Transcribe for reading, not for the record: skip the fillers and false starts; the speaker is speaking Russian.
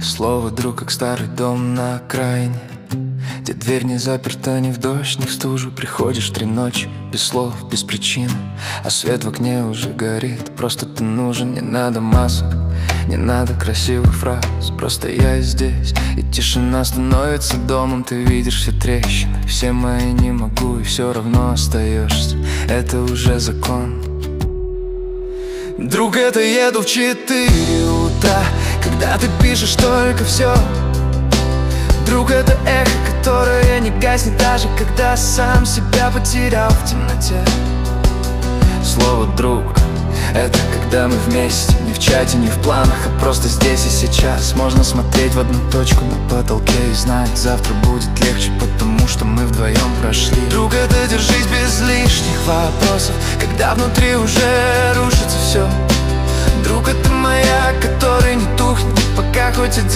Слово друг, как старый дом на окраине, где дверь не заперта ни в дождь, ни в стужу. Приходишь 3 ночи, без слов, без причины, а свет в окне уже горит. Просто ты нужен, не надо масок, не надо красивых фраз. Просто я здесь, и тишина становится домом. Ты видишь все трещины, все мои не могу, и все равно остаешься. Это уже закон. Друг, это еду в 4 утра, когда ты пишешь только все. Друг, это эхо, которое не гаснет, даже когда сам себя потерял в темноте. Слово друг — это когда мы вместе, не в чате, не в планах, а просто здесь и сейчас. Можно смотреть в одну точку на потолке и знать, завтра будет легче, потому что мы вдвоем прошли. Друг, это держись без лишних вопросов, когда внутри уже рушится все. Друг, это маяк, который не тухнет, пока хоть один